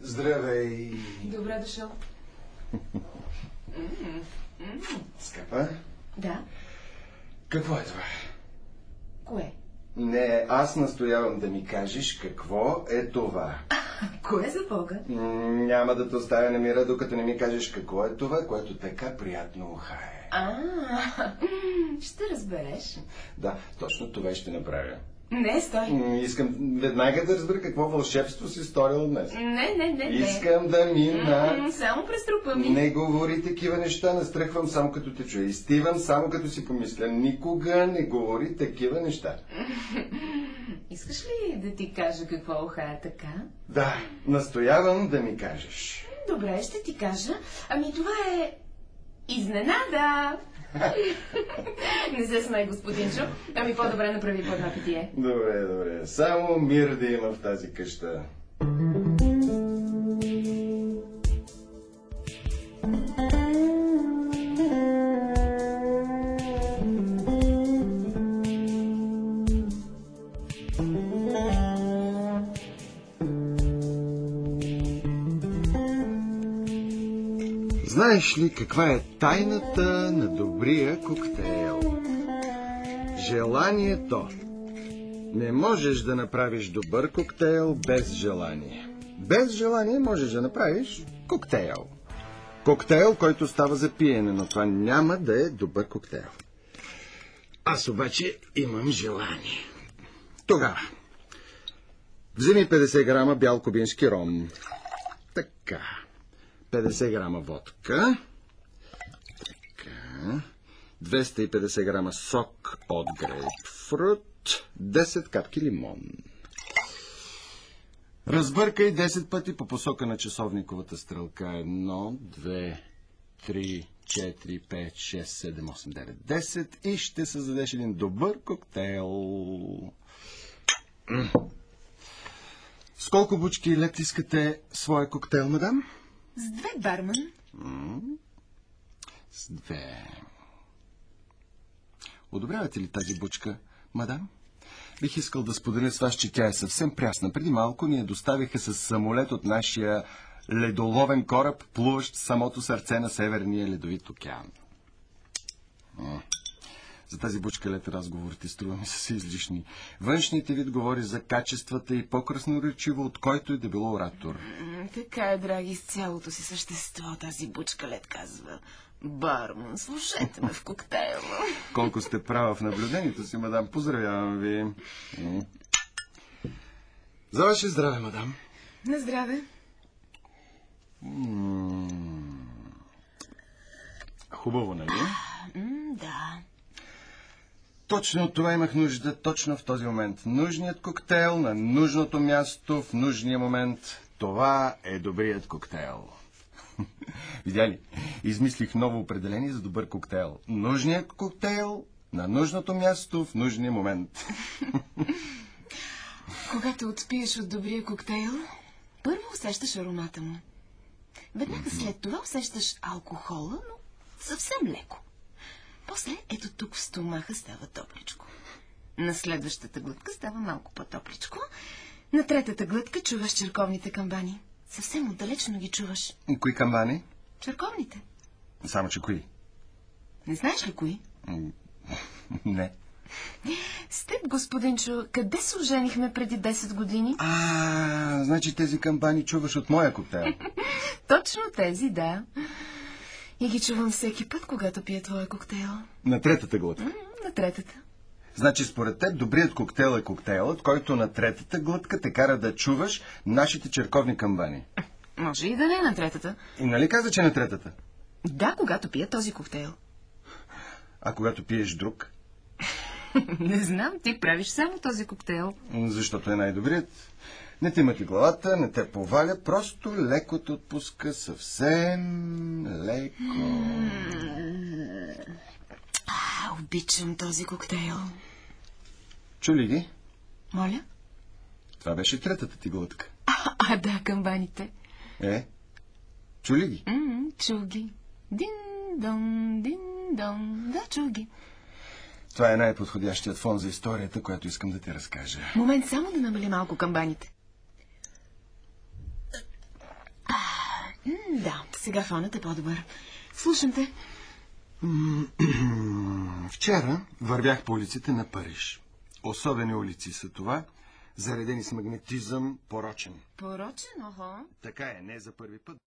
Здравей! Добре дошъл. Скъпа? Да? Какво е това? Кое? Не, аз настоявам да ми кажеш какво е това. Кое за Бога? Няма да те оставя на мира, докато не ми кажеш какво е това, което така приятно ухае. Ще разбереш. Да, точно това ще направя. Не, стой. Искам веднага да разбера какво вълшебство си сторил днес. Не. Искам да мина. Само преструпа ми. Не говори такива неща, настръхвам само като те чуя. Изтивам само като си помисля. Никога не говори такива неща. Искаш ли да ти кажа какво ухая така? Да, настоявам да ми кажеш. Добре, ще ти кажа. Ами това е изненада. Не се смей, господинчо. Ами по-добре направи по една питие. Добре. Само мир да има в тази къща. Знаеш ли каква е тайната на добрия коктейл? Желанието. Не можеш да направиш добър коктейл без желание. Без желание можеш да направиш коктейл. Коктейл, който става за пиене, но това няма да е добър коктейл. Аз обаче имам желание. Тогава вземи 50 грама бял кубински ром. Така. 50 грама водка. Така. 250 грама сок от грейпфрут. 10 капки лимон. Разбъркай 10 пъти по посока на часовниковата стрелка. 1, 2, 3, 4, 5, 6, 7, 8, 9, 10 и ще създадеш един добър коктейл. С колко бучки лед искате своя коктейл, мадам? С 2, барман. С 2. Одобрявате ли тази бучка, мадам? Бих искал да споделя с вас, че тя е съвсем прясна. Преди малко ни я доставиха с самолет от нашия ледоловен кораб, плуващ в самото сърце на Северния ледовит океан. За тази бучка лед разговорите, струва ми са излишни. Външният вид говори за качествата и по-красноречиво от който и да било оратор. Така е, драги, с цялото си същество тази бучка лед казва: барман, слушайте ме в коктейла. Колко сте права в наблюдението си, мадам. Поздравявам ви. За ваше здраве, мадам. На здраве. Хубаво, нали? Да. Точно от това имах нужда, точно в този момент. Нужният коктейл на нужното място в нужния момент. Това е добрият коктейл. Видя ли? Измислих ново определение за добър коктейл. Нужният коктейл на нужното място в нужния момент. Когато отпиеш от добрия коктейл, първо усещаш аромата му. Веднага след това усещаш алкохола, но съвсем леко. После, ето тук в стомаха става топличко. На следващата глътка става малко по-топличко. На третата глътка чуваш черковните камбани. Съвсем отдалечно ги чуваш. Кои камбани? Черковните. Само че кои? Не знаеш ли кои? Не. С теб, господинчо, къде се оженихме преди 10 години? Значи тези камбани чуваш от моя коктейл. Точно тези, да. И ги чувам всеки път, когато пия твоя коктейл. На третата глътка? На третата. Значи според теб добрият коктейл е коктейлът, който на третата глътка те кара да чуваш нашите черковни камбани. Може и да не е на третата. И нали каза, че на третата? Да, когато пия този коктейл. А когато пиеш друг? Не знам, ти правиш само този коктейл. Защото е най-добрият. Не те мъти главата, не те поваля, просто леко те отпуска, съвсем леко. Обичам този коктейл. Чули ги? Моля? Това беше третата ти глътка. Да, камбаните. Чули ги? Чул ги. Дин-дон, дин-дон. Да, чул ги. Това е най-подходящият фон за историята, която искам да ти разкажа. Момент, само да намали малко камбаните. Да, сега фонът е по-добър. Слушам те. Вчера вървях по улиците на Париж. Особени улици са това, заредени с магнетизъм, порочен. Порочен, охо. Така е, не за първи път.